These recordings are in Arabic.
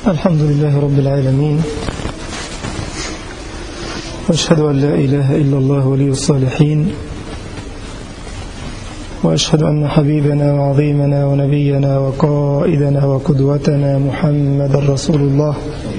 الحمد لله رب العالمين، وأشهد أن لا إله إلا الله ولي الصالحين، وأشهد أن حبيبنا وعظيمنا ونبينا وقائدنا وقدوتنا محمد رسول الله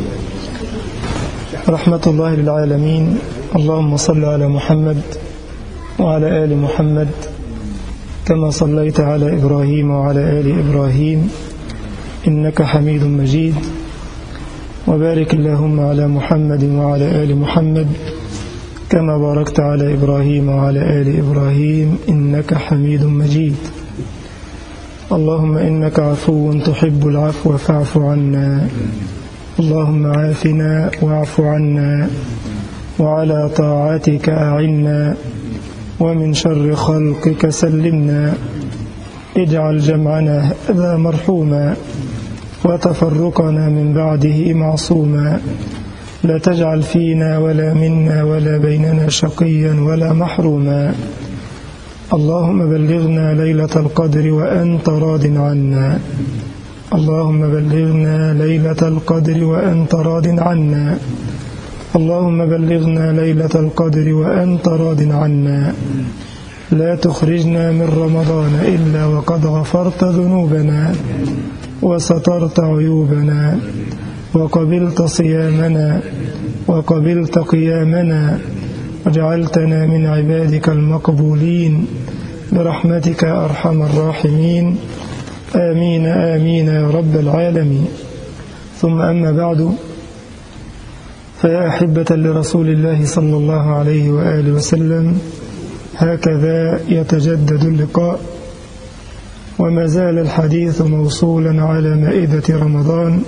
رحمة الله للعالمين. اللهم صل على محمد وعلى آل محمد كما صليت على إبراهيم وعلى آل إبراهيم إنك حميد مجيد، وبارك اللهم على محمد وعلى آل محمد كما باركت على إبراهيم وعلى آل إبراهيم إنك حميد مجيد. اللهم إنك عفو تحب العفو فاعف عنا، اللهم عافنا واعف عنا، وعلى طاعتك أعنا، ومن شر خلقك سلمنا. اجعل جمعنا هذا مرحوما، وتفرقنا من بعده معصوما. لا تجعل فينا ولا منا ولا بيننا شقيا ولا محروما. اللهم بلغنا ليلة القدر وأنت راض عنا، اللهم بلغنا ليلة القدر وأنت راض عنا، اللهم بلغنا ليلة القدر وأنت راض عنا. لا تخرجنا من رمضان إلا وقد غفرت ذنوبنا وسترت عيوبنا وقبلت صيامنا وقبلت قيامنا، وجعلتنا من عبادك المقبولين برحمتك أرحم الراحمين. آمين آمين يا رب العالمين. ثم أما بعد، فيا أحبة لرسول الله صلى الله عليه وآله وسلم، هكذا يتجدد اللقاء، وما زال الحديث موصولا على مائدة رمضان،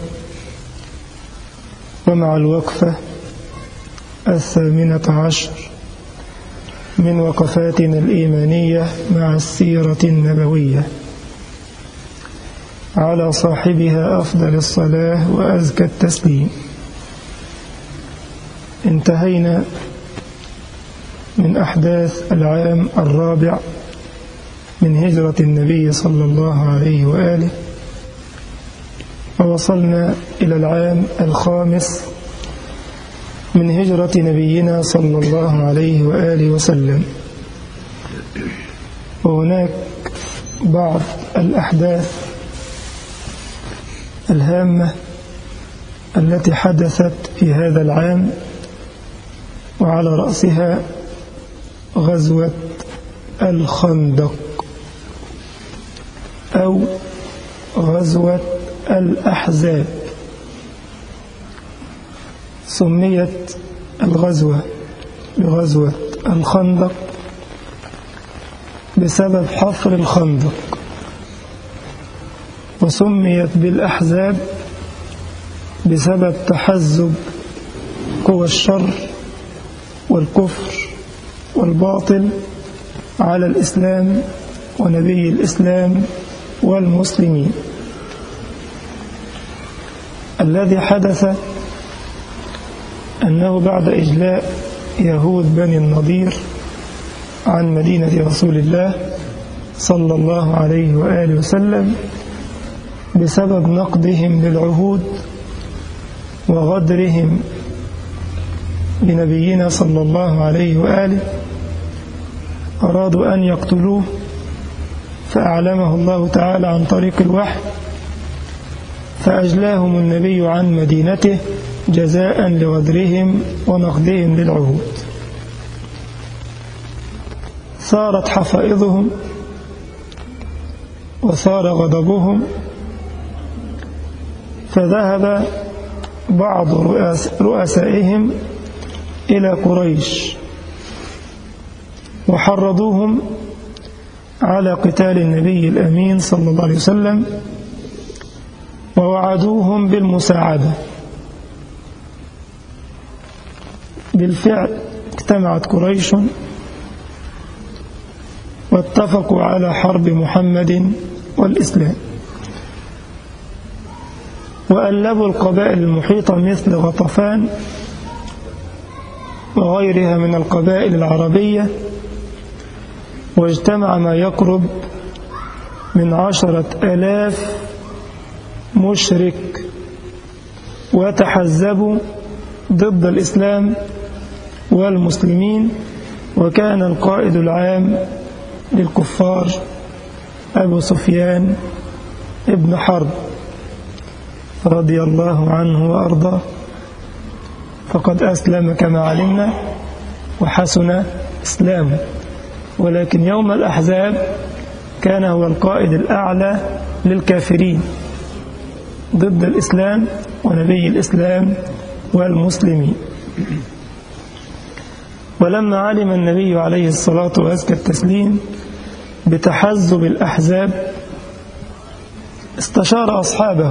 ومع الوقفة 18 من وقفاتنا الإيمانية مع السيرة النبوية، على صاحبها أفضل الصلاة وأزكى التسليم. انتهينا من أحداث العام الرابع من هجرة النبي صلى الله عليه وآله، ووصلنا إلى العام الخامس من هجرة نبينا صلى الله عليه وآله وسلم. وهناك بعض الأحداث الهامة التي حدثت في هذا العام، وعلى رأسها غزوة الخندق أو غزوة الأحزاب. سميت الغزوة بغزوة الخندق بسبب حفر الخندق، وسميت بالأحزاب بسبب تحزب قوى الشر والكفر والباطل على الإسلام ونبي الإسلام والمسلمين. الذي حدث أنه بعد إجلاء يهود بني النضير عن مدينة رسول الله صلى الله عليه وآله وسلم بسبب نقضهم للعهود وغدرهم بنبينا صلى الله عليه وآله، أرادوا أن يقتلوه، فأعلمه الله تعالى عن طريق الوحي، فأجلاهم النبي عن مدينته جزاء لغدرهم ونقضهم للعهود. صارت حفائظهم وصار غضبهم، فذهب بعض رؤسائهم إلى قريش وحرضوهم على قتال النبي الأمين صلى الله عليه وسلم، ووعدوهم بالمساعدة. بالفعل اجتمعت قريش واتفقوا على حرب محمد والإسلام، وألبوا القبائل المحيطة مثل غطفان وغيرها من القبائل العربية، واجتمع ما يقرب من 10,000 مشرك وتحزبوا ضد الإسلام والمسلمين، وكان القائد العام للكفار أبو سفيان ابن حرب رضي الله عنه وأرضاه، فقد أسلم كما علمنا وحسن إسلامه، ولكن يوم الأحزاب كان هو القائد الأعلى للكافرين ضد الإسلام ونبي الإسلام والمسلمين. ولما علم النبي عليه الصلاة وأزكى التسليم بتحزب الأحزاب استشار أصحابه،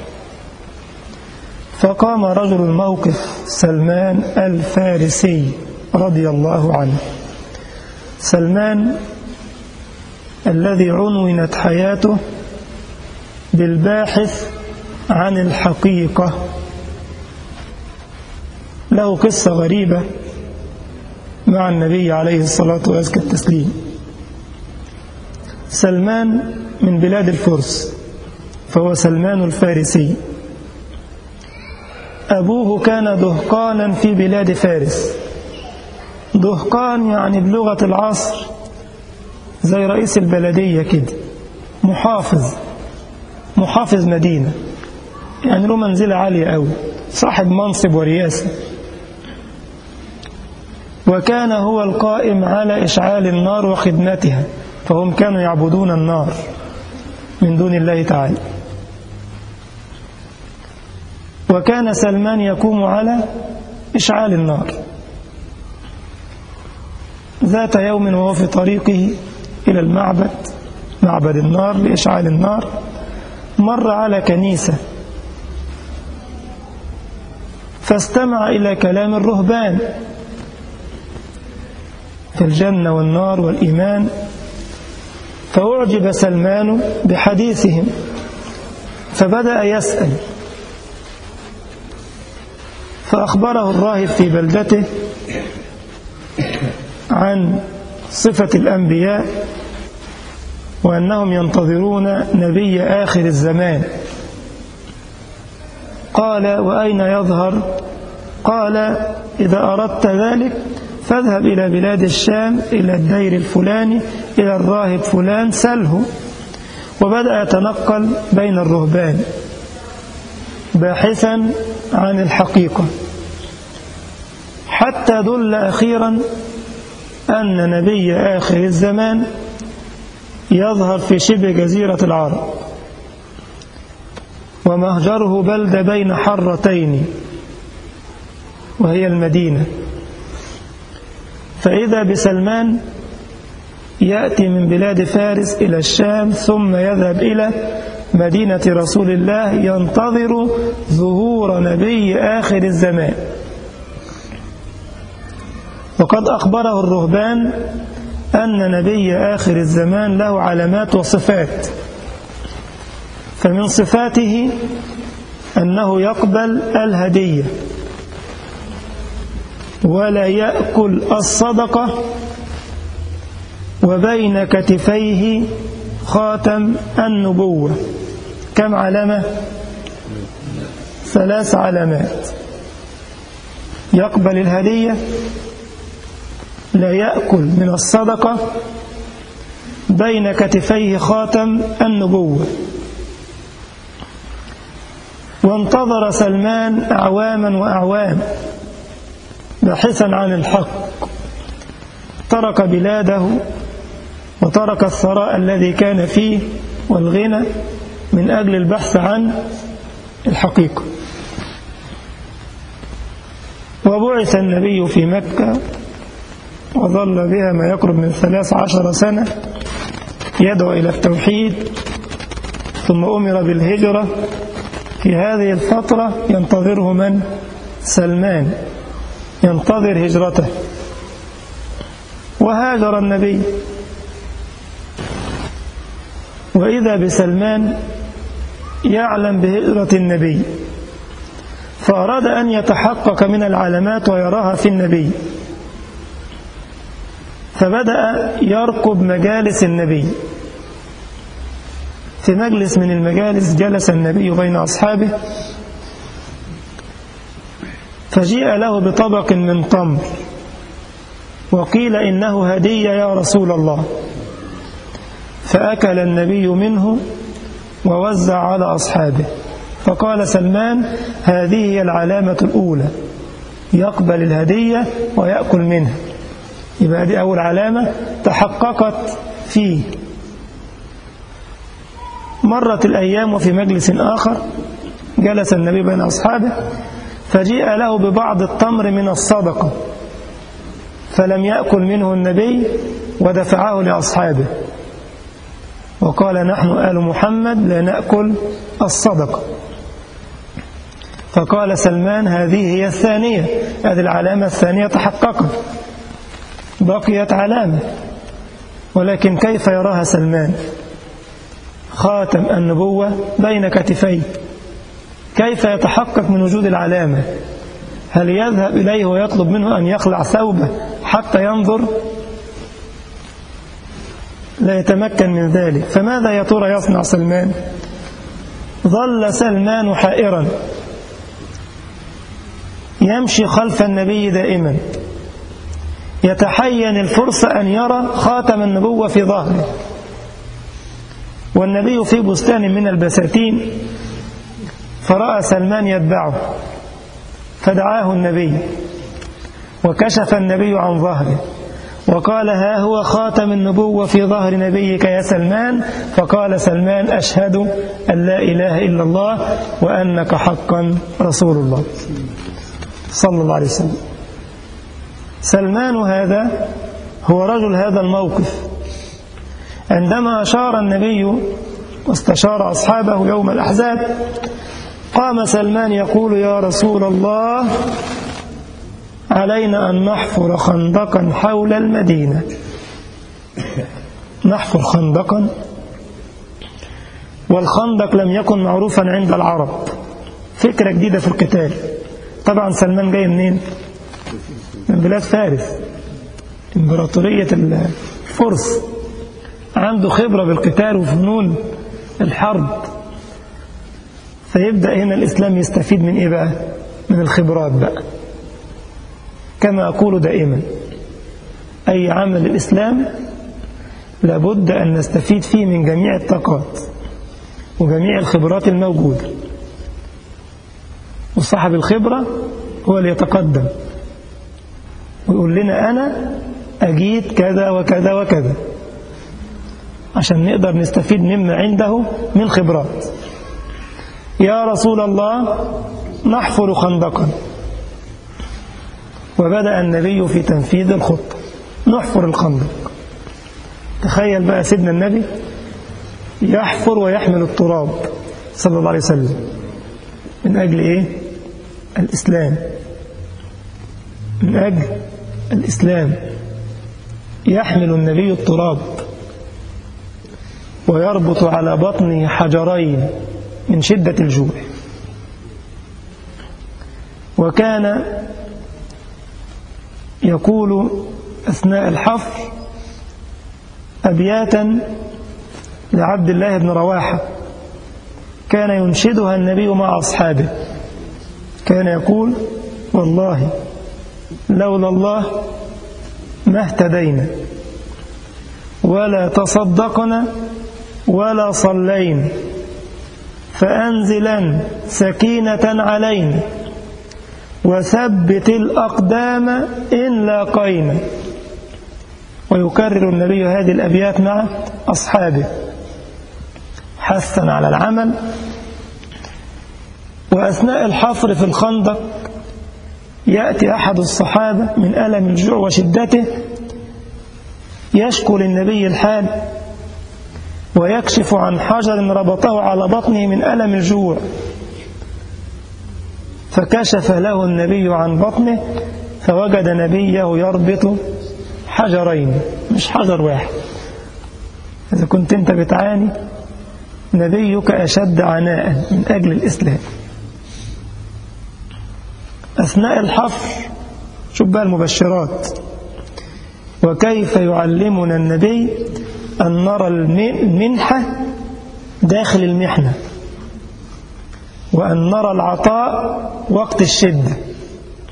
فقام رجل الموقف سلمان الفارسي رضي الله عنه. سلمان الذي عنونت حياته بالباحث عن الحقيقة، له قصة غريبة مع النبي عليه الصلاة وأزكى التسليم. سلمان من بلاد الفرس، فهو سلمان الفارسي. أبوه كان دهقانا في بلاد فارس. دهقان يعني بلغة العصر زي رئيس البلدية كده، محافظ مدينة، يعني له منزلة عالية أوي، صاحب منصب ورياسة. وكان هو القائم على إشعال النار وخدمتها، فهم كانوا يعبدون النار من دون الله تعالى. وكان سلمان يقوم على إشعال النار. ذات يوم وهو في طريقه إلى المعبد، معبد النار لإشعال النار، مر على كنيسة فاستمع إلى كلام الرهبان في الجنة والنار والإيمان، فأعجب سلمان بحديثهم فبدأ يسأل، فأخبره الراهب في بلدته عن صفة الأنبياء وأنهم ينتظرون نبي آخر الزمان. قال: وأين يظهر؟ قال: إذا أردت ذلك فاذهب إلى بلاد الشام، إلى الدير الفلاني، إلى الراهب فلان، سله. وبدأ يتنقل بين الرهبان باحثا عن الحقيقة، حتى دل أخيرا أن نبي آخر الزمان يظهر في شبه جزيرة العرب، ومهجره بلدة بين حرتين وهي المدينة. فإذا بسلمان يأتي من بلاد فارس إلى الشام، ثم يذهب إلى مدينة رسول الله ينتظر ظهور نبي آخر الزمان. وقد أخبره الرهبان أن نبي آخر الزمان له علامات وصفات، فمن صفاته أنه يقبل الهدية ولا يأكل الصدقة، وبين كتفيه خاتم النبوة. كم علامة؟ 3 علامات: يقبل الهدية، لا يأكل من الصدقة، بين كتفيه خاتم النبوة. وانتظر سلمان أعواما وأعوام باحثا عن الحق، ترك بلاده وترك الثراء الذي كان فيه والغنى من أجل البحث عن الحقيقة. وبعث النبي في مكة وظل بها ما يقرب من 13 سنة يدعو إلى التوحيد، ثم أمر بالهجرة. في هذه الفترة ينتظره من؟ سلمان، ينتظر هجرته. وهاجر النبي، وإذا بسلمان يعلم بهجرة النبي، فأراد أن يتحقق من العلامات ويراها في النبي، فبدأ يرقب مجالس النبي. في مجلس من المجالس جلس النبي بين أصحابه، فجيء له بطبق من تمر وقيل إنه هدية يا رسول الله، فأكل النبي منه ووزع على أصحابه. فقال سلمان: هذه هي العلامة الأولى، يقبل الهدية ويأكل منها. يبقى دي أول علامة تحققت فيه. مرت الأيام وفي مجلس آخر جلس النبي بين أصحابه، فجيء له ببعض التمر من الصدقة، فلم يأكل منه النبي ودفعه لأصحابه وقال: نحن آل محمد لا نأكل الصدقة. فقال سلمان: هذه هي الثانية، هذه العلامة الثانية تحققت، بقيت علامة. ولكن كيف يراها سلمان؟ خاتم النبوة بين كتفيه، كيف يتحقق من وجود العلامة؟ هل يذهب إليه ويطلب منه أن يخلع ثوبه حتى ينظر؟ لا يتمكن من ذلك. فماذا يا ترى يصنع سلمان؟ ظل سلمان حائرا يمشي خلف النبي دائما، يتحين الفرصة أن يرى خاتم النبوة في ظهره، والنبي في بستان من البساتين، فرأى سلمان يتبعه فدعاه النبي وكشف النبي عن ظهره وقال: ها هو خاتم النبوة في ظهر نبيك يا سلمان. فقال سلمان: أشهد أن لا إله إلا الله وأنك حقا رسول الله صلى الله عليه وسلم. سلمان هذا هو رجل هذا الموقف. عندما أشار النبي واستشار أصحابه يوم الأحزاب، قام سلمان يقول: يا رسول الله، علينا أن نحفر خندقا حول المدينة. نحفر خندقا، والخندق لم يكن معروفا عند العرب، فكرة جديدة في القتال. طبعا سلمان جاي منين؟ من بلاد فارس، إمبراطورية الفرس، عنده خبرة بالقتال وفنون الحرب. فيبدأ هنا الإسلام يستفيد من إيه بقى؟ من الخبرات بقى. كما أقول دائما، أي عمل الإسلام لابد أن نستفيد فيه من جميع الطاقات وجميع الخبرات الموجودة، وصاحب الخبرة هو اللي يتقدم ويقول لنا: أنا أجيد كذا وكذا وكذا، عشان نقدر نستفيد مما عنده من خبرات. يا رسول الله، نحفر خندقا. وبدأ النبي في تنفيذ الخطة، نحفر الخندق. تخيل بقى سيدنا النبي يحفر ويحمل التراب صلى الله عليه وسلم من أجل إيه؟ الإسلام، من أجل الإسلام. يحمل النبي التراب ويربط على بطنه حجرين من شدة الجوع. وكان يقول أثناء الحفر أبياتا لعبد الله بن رواحة كان ينشدها النبي مع أصحابه. كان يقول: والله لولا الله ما اهتدينا ولا تصدقنا ولا صلينا، فأنزلا سكينة علينا وثبت الأقدام إن لاقينا. ويكرر النبي هذه الأبيات مع أصحابه حثا على العمل. وأثناء الحفر في الخندق يأتي أحد الصحابة من ألم الجوع وشدته، يشكو للنبي الحال ويكشف عن حجر ربطه على بطنه من ألم الجوع، فكشف له النبي عن بطنه فوجد نبيه يربط حجرين، مش حجر واحد. إذا كنت أنت بتعاني، نبيك أشد عناء من أجل الإسلام. أثناء الحفر شوف بقى المبشرات، وكيف يعلمنا النبي أن نرى المنحة داخل المحنة، وأن نرى العطاء وقت الشدة.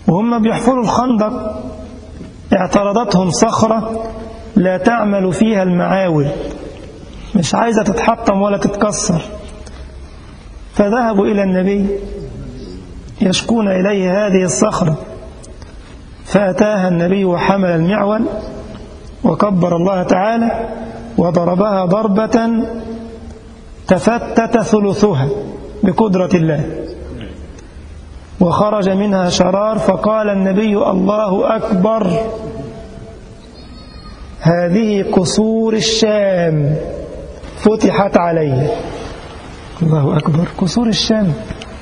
وهم بيحفروا الخندق اعترضتهم صخرة لا تعمل فيها المعاول، مش عايزة تتحطم ولا تتكسر، فذهبوا إلى النبي يشكون إليه هذه الصخرة، فأتاها النبي وحمل المعول وكبر الله تعالى وضربها ضربة تفتت ثلثها بقدرة الله وخرج منها شرار، فقال النبي: الله أكبر، هذه قصور الشام فتحت علي. الله أكبر، قصور الشام،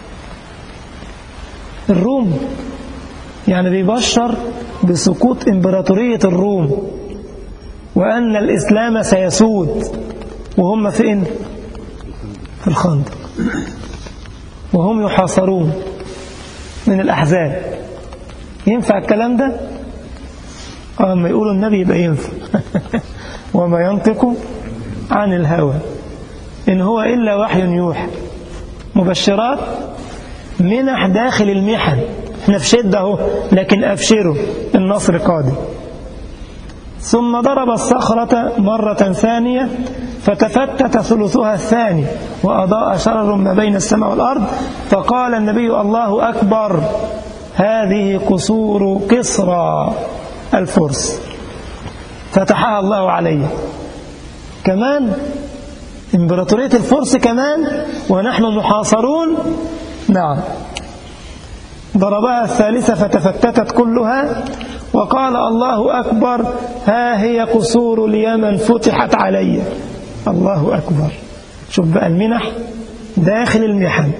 الروم، يعني بيبشر بسقوط إمبراطورية الروم وأن الإسلام سيسود، وهم فين؟ في الخندق، وهم يحاصرون من الأحزاب. ينفع الكلام ده؟ أما يقولوا النبي يبقى ينفع. وما ينطق عن الهوى إن هو إلا وحي يوحى. مبشرات، منح داخل المحن، احنا في شدة اهو، لكن أبشروا النصر قادم. ثم ضرب الصخرة مرة ثانية فتفتت ثلثها الثاني وأضاء شرر ما بين السماء والأرض، فقال النبي: الله أكبر، هذه قصور كسرى الفرس فتحها الله عليه. كمان إمبراطورية الفرس كمان ونحن محاصرون. نعم. ضربها الثالثة فتفتتت كلها وقال: الله أكبر، ها هي قصور اليمن فتحت علي. الله أكبر. شوف بقى المنح داخل المحن.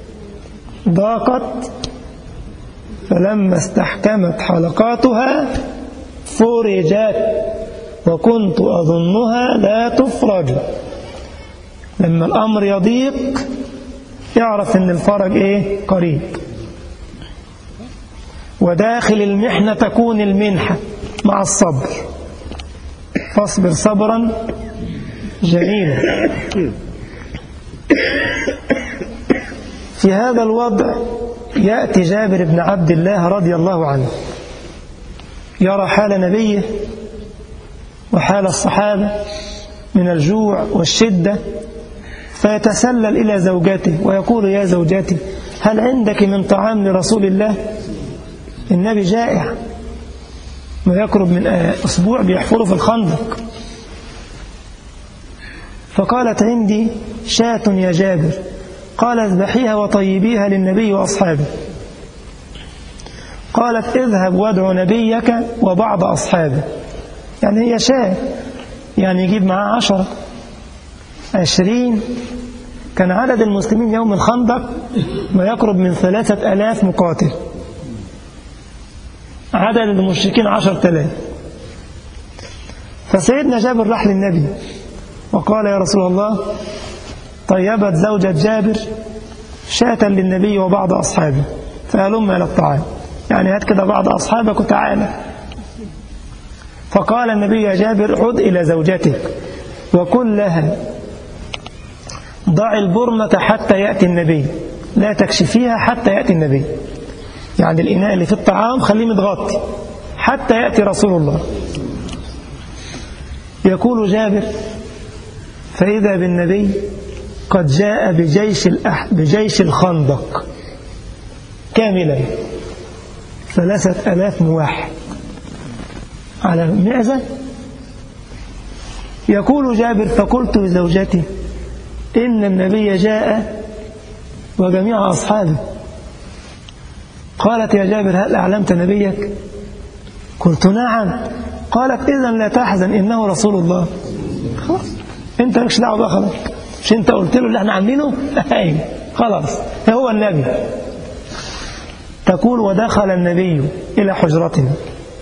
ضاقت فلما استحكمت حلقاتها فرجت وكنت أظنها لا تفرج. لما الأمر يضيق يعرف أن الفرج إيه؟ قريب. وداخل المحنة تكون المنحة مع الصبر، فاصبر صبرا جميلا. في هذا الوضع يأتي جابر بن عبد الله رضي الله عنه يرى حال نبيه وحال الصحابة من الجوع والشدة، فيتسلل إلى زوجته ويقول: يا زوجتي، هل عندك من طعام لرسول الله؟ النبي جائع، ما يقرب من أسبوع بيحفروا في الخندق. فقالت: عندي شاة يا جابر. قال: اذبحيها وطيبيها للنبي وأصحابه. قالت: اذهب وادع نبيك وبعض أصحابه. يعني هي شاة، يعني يجيب معاه 10 20. كان عدد المسلمين يوم الخندق ما يقرب من 3000 مقاتل، عدد المشركين 10,000. فسيدنا جابر راح للنبي وقال: يا رسول الله، طيبت زوجة جابر شاة للنبي وبعض أصحابه، فهلم إلى الطعام، يعني هات كده بعض أصحابك وتعالى. فقال النبي: يا جابر، عد إلى زوجتك وقل لها: ضع البرمة حتى يأتي النبي، لا تكشفيها حتى يأتي النبي. يعني الإناء اللي في الطعام خليه متغطي حتى يأتي رسول الله. يقول جابر: فإذا بالنبي قد جاء بجيش الخندق كاملا 3000 موحد على معزة. يقول جابر: فقلت لزوجتي: إن النبي جاء وجميع أصحابه. قالت: يا جابر، هل أعلمت نبيك؟ قلت: نعم. قالت: إذن لا تحزن، إنه رسول الله. خلاص، أنت مش دعوة بقى، خلاص، مش أنت قلت له اللي احنا عاملينه؟ خلاص، هو النبي. تقول: ودخل النبي إلى حجرتنا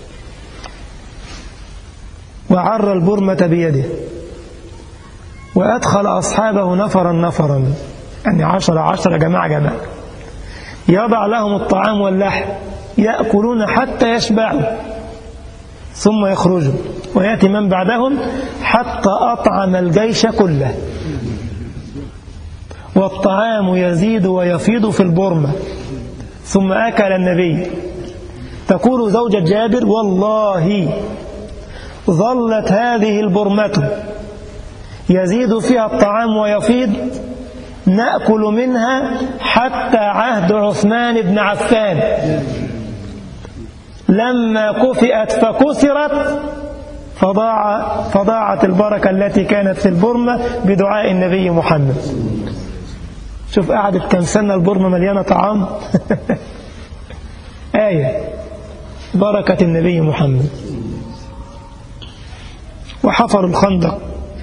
وعر البرمة بيده وأدخل أصحابه نفرا، يعني 10 جماعة، يضع لهم الطعام واللحم يأكلون حتى يشبعوا ثم يخرجوا، ويأتي من بعدهم حتى أطعم الجيش كله، والطعام يزيد ويفيض في البرمة. ثم أكل النبي تقول زوجة جابر: والله ظلت هذه البرمة يزيد فيها الطعام ويفيض نأكل منها حتى عهد عثمان بن عفان، لما كفئت فكسرت فضاعت البركة التي كانت في البرمة بدعاء النبي محمد. شوف قعدت كم سنة البرمة مليانة طعام آية بركة النبي محمد. وحفروا الخندق،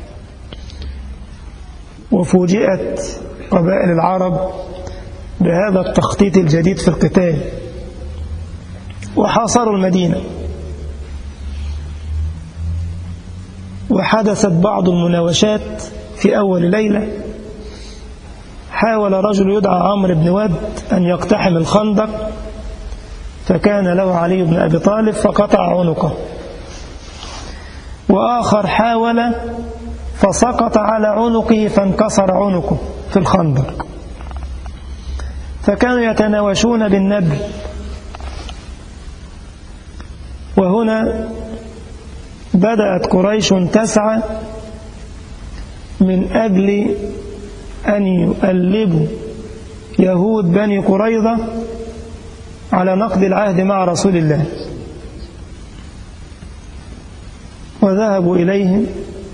وفوجئت قبائل العرب بهذا التخطيط الجديد في القتال، وحاصروا المدينة، وحدثت بعض المناوشات في أول ليلة. حاول رجل يدعى عمرو بن ود أن يقتحم الخندق، فكان له علي بن أبي طالب فقطع عنقه، وآخر حاول فسقط على عنقه فانكسر عنقه في الخندق. فكانوا يتناوشون بالنبل. وهنا بدأت قريش تسعى من أجل أن يؤلبوا يهود بني قريظة على نقض العهد مع رسول الله، وذهبوا إليهم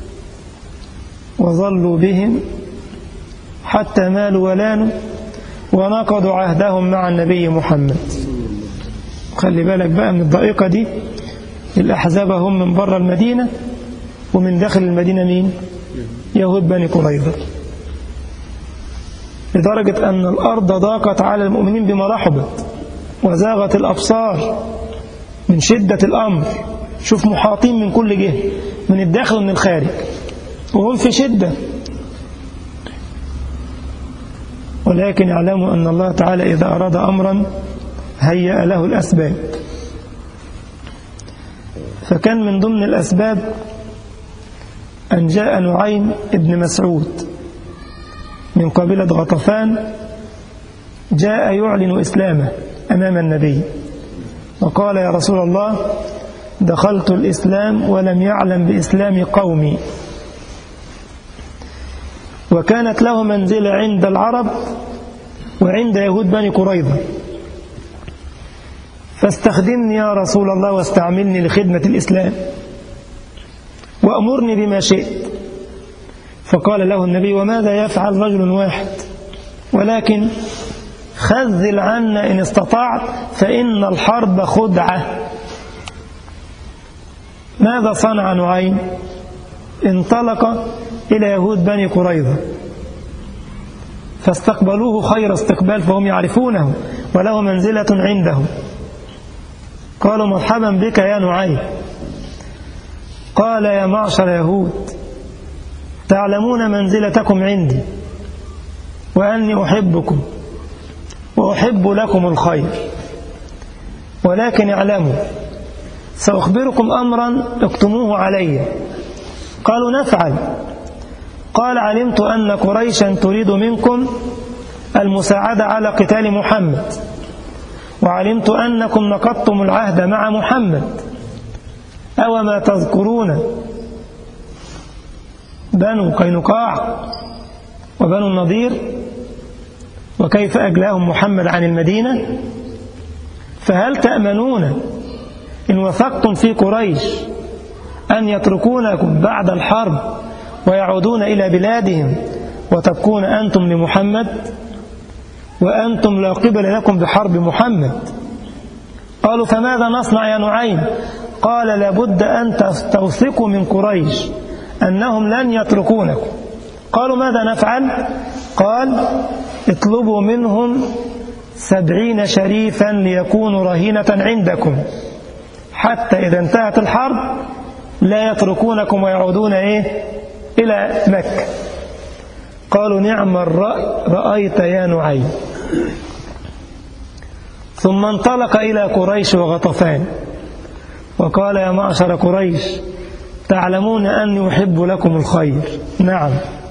وظلوا بهم حتى مالوا ولانوا ونقضوا عهدهم مع النبي محمد. خلي بالك بقى من الضائقة دي، الأحزاب هم من بره المدينة، ومن داخل المدينة مين؟ يهود بني قريظة، لدرجة أن الأرض ضاقت على المؤمنين بما رحبت، وزاغت الأبصار من شدة الأمر. شوف محاطين من كل جهة، من الداخل ومن الخارج، وهم في شدة. ولكن اعلموا أن الله تعالى إذا أراد أمرا هيأ له الأسباب. فكان من ضمن الأسباب أن جاء نعيم ابن مسعود من قبيلة غطفان، جاء يعلن إسلامه أمام النبي، وقال: يا رسول الله، دخلت الإسلام ولم يعلم بإسلام قومي. وكانت له منزلة عند العرب وعند يهود بني قريظة، فاستخدمني يا رسول الله واستعملني لخدمة الإسلام وأمرني بما شئت. فقال له النبي: وماذا يفعل رجل واحد؟ ولكن خذل عنا إن استطعت، فإن الحرب خدعة. ماذا صنع نعيم؟ انطلق إلى يهود بني قريظة، فاستقبلوه خير استقبال، فهم يعرفونه وله منزلة عندهم. قالوا: مرحبا بك يا نعيم. قال: يا معشر يهود، تعلمون منزلتكم عندي، وأني أحبكم وأحب لكم الخير، ولكن اعلموا سأخبركم أمرا اكتموه علي. قالوا: نفعل. قال: علمت أن قريشا تريد منكم المساعدة على قتال محمد، وعلمت أنكم نقضتم العهد مع محمد، أو ما تذكرون بنو قينقاع وبنو النضير وكيف أجلاهم محمد عن المدينة؟ فهل تأمنون إن وثقتم في قريش أن يتركونكم بعد الحرب ويعودون إلى بلادهم وتبقون أنتم لمحمد، وأنتم لا قبل لكم بحرب محمد؟ قالوا: فماذا نصنع يا نعيم؟ قال: لابد أن تستوثقوا من قريش أنهم لن يتركونكم. قالوا: ماذا نفعل؟ قال: اطلبوا منهم 70 شريفا ليكونوا رهينة عندكم، حتى إذا انتهت الحرب لا يتركونكم ويعودون إلى مكة. قالوا: نعم الرأي رأيت يا نعيم. ثم انطلق إلى قريش وغطفان وقال: يا معشر قريش، تعلمون أني أحب لكم الخير. نعم،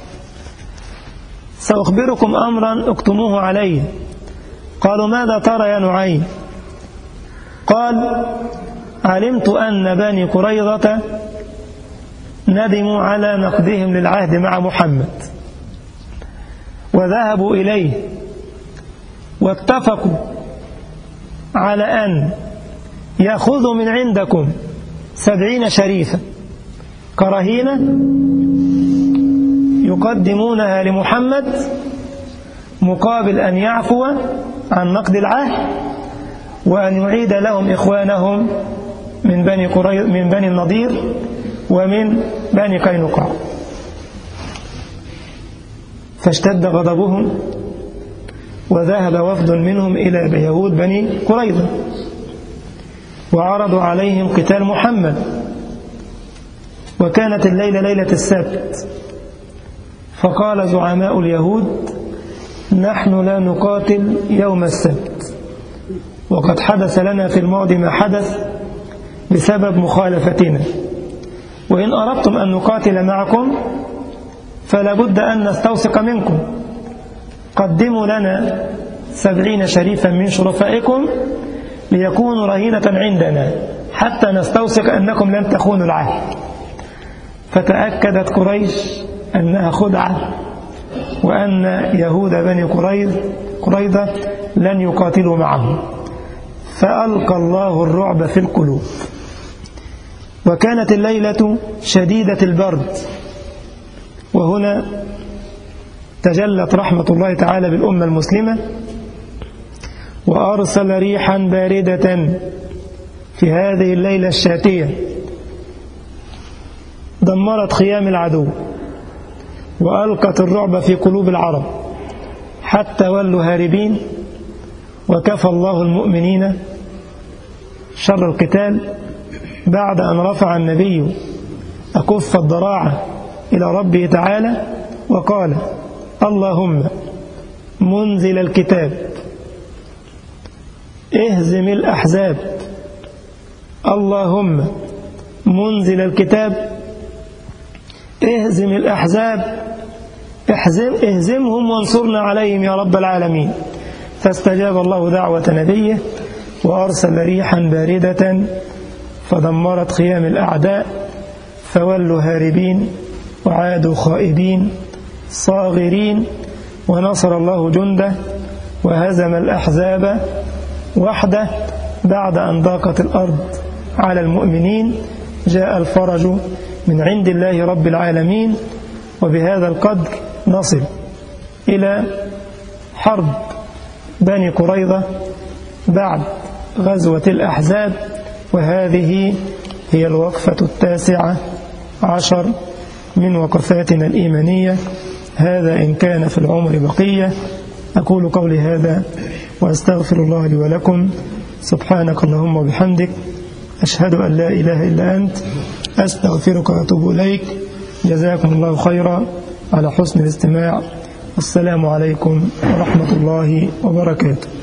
سأخبركم أمرا اكتموه علي. قالوا: ماذا ترى يا نعيم؟ قال: علمت أن بني قريظة ندموا على نقضهم للعهد مع محمد، وذهبوا إليه واتفقوا على أن يأخذوا من عندكم 70 شريفا كرهينة يقدمونها لمحمد مقابل أن يعفو عن نقض العهد، وأن يعيد لهم إخوانهم من بني النضير ومن بني قينقاع. فاشتد غضبهم، وذهب وفد منهم إلى يهود بني قريظة وعرضوا عليهم قتال محمد. وكانت الليلة ليلة السبت، فقال زعماء اليهود: نحن لا نقاتل يوم السبت، وقد حدث لنا في الماضي ما حدث بسبب مخالفتنا، وإن أردتم أن نقاتل معكم فلا بد أن نستوثق منكم، قدموا لنا 70 شريفا من شرفائكم ليكونوا رهينة عندنا حتى نستوثق أنكم لن تخونوا العهد. فتأكدت قريش أنها خدعة، وأن يهود بني قريظة لن يقاتلوا معهم، فألقى الله الرعب في القلوب. وكانت الليلة شديدة البرد، وهنا تجلت رحمة الله تعالى بالأمة المسلمة، وأرسل ريحا باردة في هذه الليلة الشاتية دمرت خيام العدو، وألقت الرعب في قلوب العرب حتى ولوا هاربين. وكفى الله المؤمنين شر القتال بعد أن رفع النبي أكف الضراعة إلى ربه تعالى وقال: اللهم منزل الكتاب اهزم الأحزاب، اللهم منزل الكتاب اهزم الأحزاب، اهزمهم وانصرنا عليهم يا رب العالمين. فاستجاب الله دعوة نبيه وأرسل ريحا باردة فدمرت خيام الأعداء، فولوا هاربين وعادوا خائبين صاغرين، ونصر الله جنده وهزم الأحزاب وحده. بعد أن ضاقت الأرض على المؤمنين جاء الفرج من عند الله رب العالمين. وبهذا القدر نصل إلى حرب بني قريظة بعد غزوة الأحزاب، وهذه هي الوقفة 19 من وقفاتنا الإيمانية. هذا إن كان في العمر بقية. أقول قولي هذا وأستغفر الله لي ولكم. سبحانك اللهم وبحمدك، أشهد أن لا إله إلا أنت، أستغفرك وأتوب إليك. جزاكم الله خيرا على حسن الاستماع. والسلام عليكم ورحمة الله وبركاته.